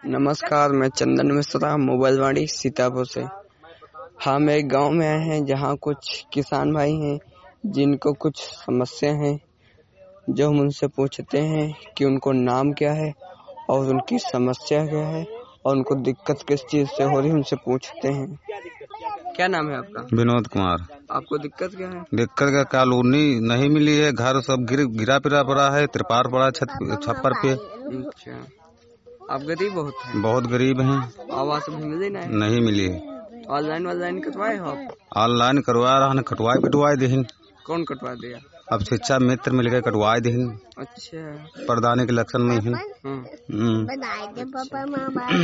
नमस्कार, मैं चंदन मिश्रा मोबाइल वाड़ी सीतापुर से। हम एक गांव में आए हैं जहां कुछ किसान भाई हैं जिनको कुछ समस्या है, जो हम उनसे पूछते हैं कि उनको नाम क्या है और उनकी समस्या क्या है और उनको दिक्कत किस चीज से हो रही है, उनसे पूछते हैं। क्या नाम है आपका? विनोद कुमार। आपको दिक्कत क्या है? दिक्कत का कॉलोनी नहीं मिली है, घर सब गिरा पिरा पड़ा है, त्रिपाल पड़ा छप्पर पे। अच्छा, आप गरीब बहुत हैं? बहुत गरीब हैं। आवास भी मिली नहीं मिली। ऑनलाइन कटवाए हो आप? ऑनलाइन करवा रहा, कटवाए पिटवाए देहिन। कौन कटवा दिया? अब शिक्षा मित्र मिल गए, कटवाए देहिन। अच्छा, प्रधान के इलेक्शन में ही।